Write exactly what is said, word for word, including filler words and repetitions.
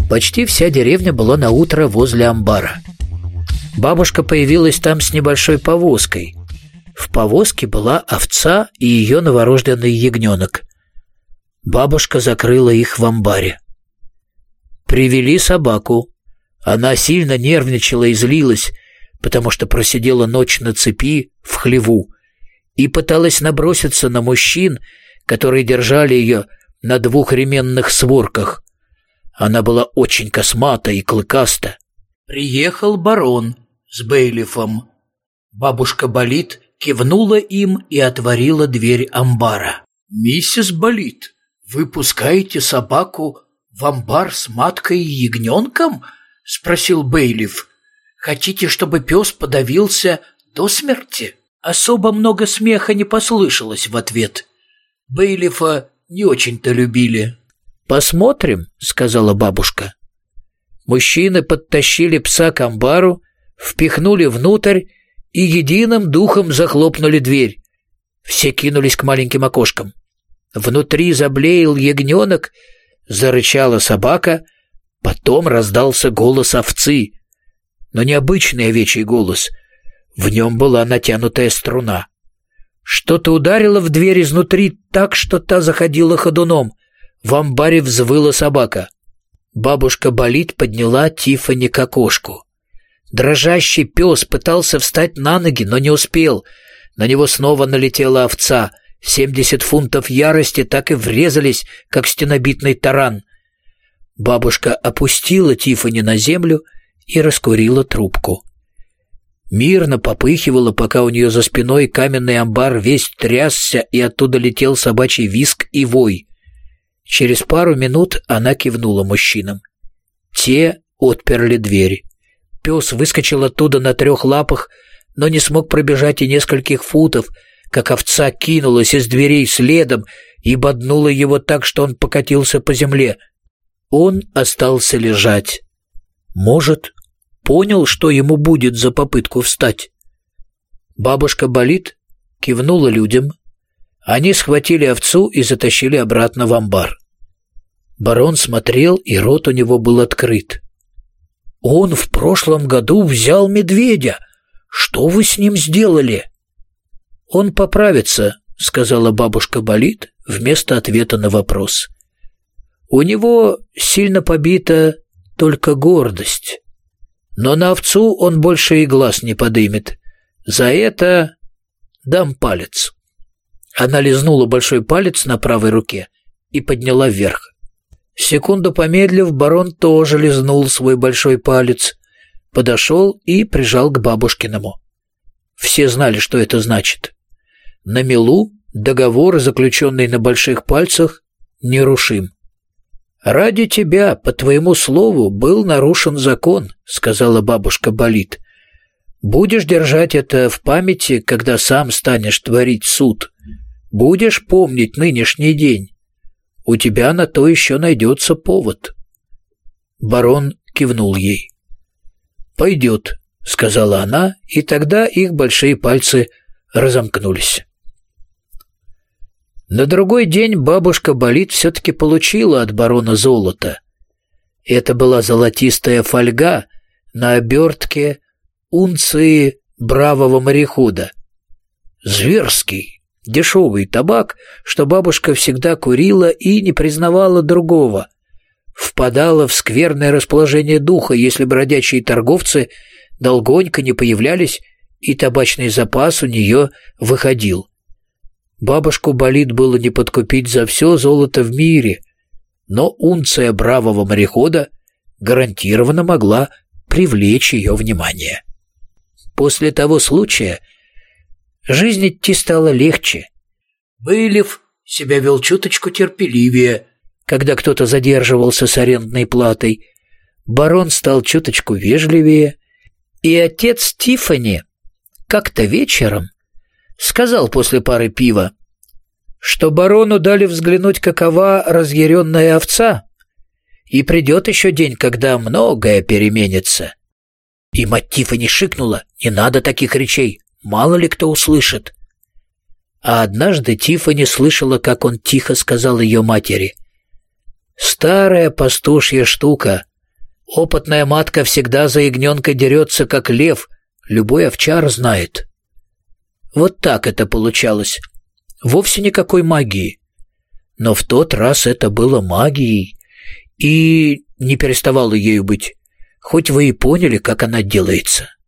Почти вся деревня была наутро возле амбара. Бабушка появилась там с небольшой повозкой. В повозке была овца и ее новорожденный ягненок. Бабушка закрыла их в амбаре. Привели собаку. Она сильно нервничала и злилась, потому что просидела ночь на цепи в хлеву и пыталась наброситься на мужчин, которые держали ее на двух ременных сворках. Она была очень космата и клыкаста. Приехал барон с бейлифом. Бабушка Болит кивнула им и отворила дверь амбара. «Миссис Болит, вы пускаете собаку в амбар с маткой и ягненком?» — спросил бейлиф. «Хотите, чтобы пес подавился до смерти?» Особо много смеха не послышалось в ответ. Бейлифа не очень-то любили. «Посмотрим», — сказала бабушка. Мужчины подтащили пса к амбару, впихнули внутрь и единым духом захлопнули дверь. Все кинулись к маленьким окошкам. Внутри заблеял ягненок, зарычала собака, потом раздался голос овцы. Но не обычный овечий голос. В нем была натянутая струна. Что-то ударило в дверь изнутри так, что та заходила ходуном. В амбаре взвыла собака. Бабушка Болит подняла Тиффани к окошку. Дрожащий пес пытался встать на ноги, но не успел. На него снова налетела овца. Семьдесят фунтов ярости так и врезались, как стенобитный таран. Бабушка опустила Тиффани на землю и раскурила трубку. Мирно попыхивала, пока у нее за спиной каменный амбар весь трясся, и оттуда летел собачий визг и вой. Через пару минут она кивнула мужчинам. Те отперли дверь. Пес выскочил оттуда на трех лапах, но не смог пробежать и нескольких футов, как овца кинулась из дверей следом и боднула его так, что он покатился по земле. Он остался лежать. Может, понял, что ему будет за попытку встать. Бабушка Болит кивнула людям. Они схватили овцу и затащили обратно в амбар. Барон смотрел, и рот у него был открыт. «Он в прошлом году взял медведя. Что вы с ним сделали?» «Он поправится», — сказала бабушка Болит вместо ответа на вопрос. «У него сильно побита только гордость. Но на овцу он больше и глаз не подымет. За это дам палец». Она лизнула большой палец на правой руке и подняла вверх. Секунду помедлив, барон тоже лизнул свой большой палец, подошел и прижал к бабушкиному. Все знали, что это значит. На мелу договор, заключенный на больших пальцах, нерушим. «Ради тебя, по твоему слову, был нарушен закон», — сказала бабушка Болит. «Будешь держать это в памяти, когда сам станешь творить суд. Будешь помнить нынешний день. У тебя на то еще найдется повод». Барон кивнул ей. «Пойдет», — сказала она, и тогда их большие пальцы разомкнулись. На другой день бабушка Болит все-таки получила от барона золото. Это была золотистая фольга на обертке унции бравого морехода. Зверский, дешевый табак, что бабушка всегда курила и не признавала другого. Впадала в скверное расположение духа, если бродячие торговцы долгонько не появлялись, и табачный запас у нее выходил. Бабушку Болит было не подкупить за все золото в мире, но унция бравого морехода гарантированно могла привлечь ее внимание. После того случая жизнь идти стала легче. Бейлиф себя вел чуточку терпеливее, когда кто-то задерживался с арендной платой. Барон стал чуточку вежливее, и отец Тиффани как-то вечером сказал после пары пива, что барону дали взглянуть, какова разъяренная овца, и придет еще день, когда многое переменится. И мать Тиффани шикнула: «Не надо таких речей, мало ли кто услышит». А однажды Тиффани слышала, как он тихо сказал ее матери: «Старая пастушья штука, Опытная матка всегда за ягненка дерется, как лев, любой овчар знает. Вот так это получалось. Вовсе никакой магии. Но в тот раз это было магией, и не переставало ею быть, хоть вы и поняли, как она делается.